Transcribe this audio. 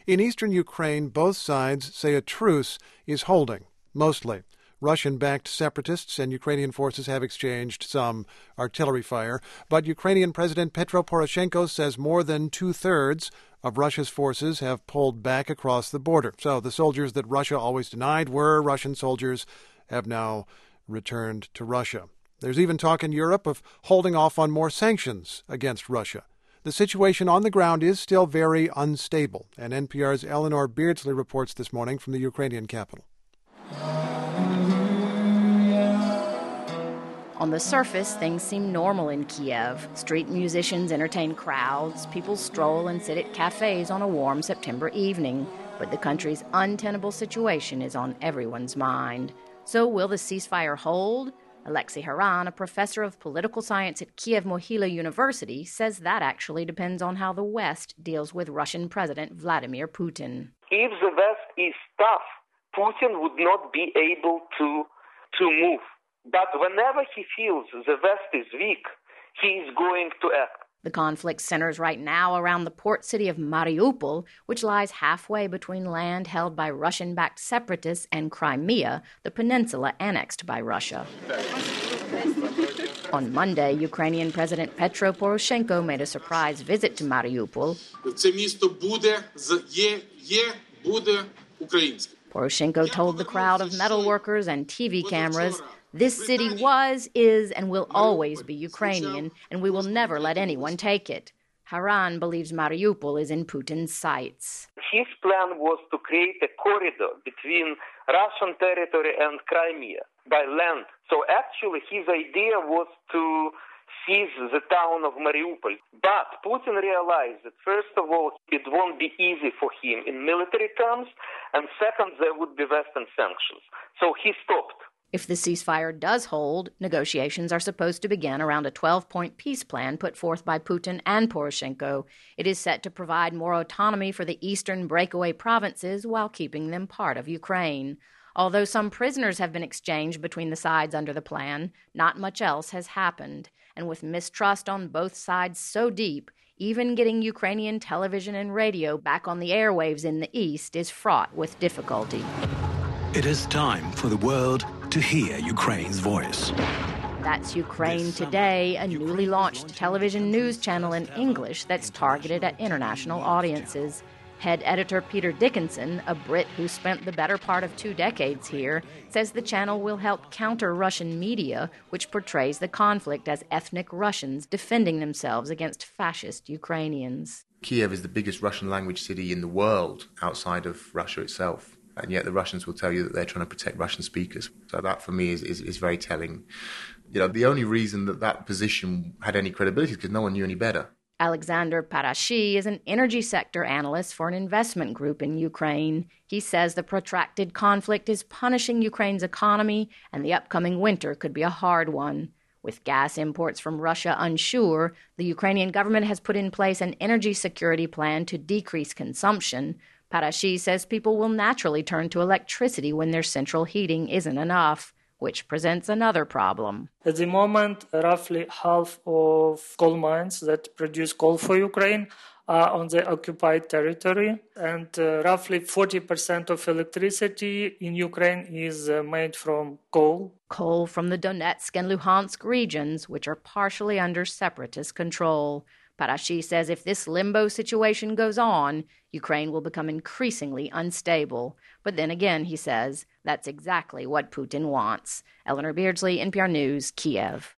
In eastern Ukraine, both sides say a truce is holding, mostly. Russian-backed separatists and Ukrainian forces have exchanged some artillery fire, but Ukrainian President Petro Poroshenko says more than two-thirds of Russia's forces have pulled back across the border. So the soldiers that Russia always denied were Russian soldiers have now returned to Russia. There's even talk in Europe of holding off on more sanctions against Russia. The situation on the ground is still very unstable, and NPR's Eleanor Beardsley reports this morning from the Ukrainian capital. On the surface, things seem normal in Kiev. Street musicians entertain crowds, people stroll and sit at cafes on a warm September evening. But the country's untenable situation is on everyone's mind. So will the ceasefire hold? Alexei Haran, a professor of political science at Kiev-Mohyla University, says that actually depends on how the West deals with Russian President Vladimir Putin. If the West is tough, Putin would not be able to move. But whenever he feels the West is weak, he is going to act. The conflict centers right now around the port city of Mariupol, which lies halfway between land held by Russian-backed separatists and Crimea, the peninsula annexed by Russia. On Monday, Ukrainian President Petro Poroshenko made a surprise visit to Mariupol. Poroshenko told the crowd of metalworkers and TV cameras, "This city was, is, and will always be Ukrainian, and we will never let anyone take it." Haran believes Mariupol is in Putin's sights. His plan was to create a corridor between Russian territory and Crimea by land. So actually his idea was to seize the town of Mariupol. But Putin realized that, first of all, it won't be easy for him in military terms, and second, there would be Western sanctions. So he stopped. If the ceasefire does hold, negotiations are supposed to begin around a 12-point peace plan put forth by Putin and Poroshenko. It is set to provide more autonomy for the eastern breakaway provinces while keeping them part of Ukraine. Although some prisoners have been exchanged between the sides under the plan, not much else has happened. And with mistrust on both sides so deep, even getting Ukrainian television and radio back on the airwaves in the east is fraught with difficulty. It is time for the world to hear Ukraine's voice. That's Ukraine Today, a newly launched television news channel in English that's targeted at international audiences. Head editor Peter Dickinson, a Brit who spent the better part of 2 decades here, says the channel will help counter Russian media, which portrays the conflict as ethnic Russians defending themselves against fascist Ukrainians. Kiev is the biggest Russian language city in the world outside of Russia itself. And yet the Russians will tell you that they're trying to protect Russian speakers. So that, for me, is very telling. You know, the only reason that position had any credibility is because no one knew any better. Alexander Parashi is an energy sector analyst for an investment group in Ukraine. He says the protracted conflict is punishing Ukraine's economy, and the upcoming winter could be a hard one. With gas imports from Russia unsure, the Ukrainian government has put in place an energy security plan to decrease consumption. Parashi says people will naturally turn to electricity when their central heating isn't enough, which presents another problem. At the moment, roughly half of coal mines that produce coal for Ukraine are on the occupied territory, and roughly 40% of electricity in Ukraine is made from coal. Coal from the Donetsk and Luhansk regions, which are partially under separatist control. Parashi says if this limbo situation goes on, Ukraine will become increasingly unstable. But then again, he says, that's exactly what Putin wants. Eleanor Beardsley, NPR News, Kiev.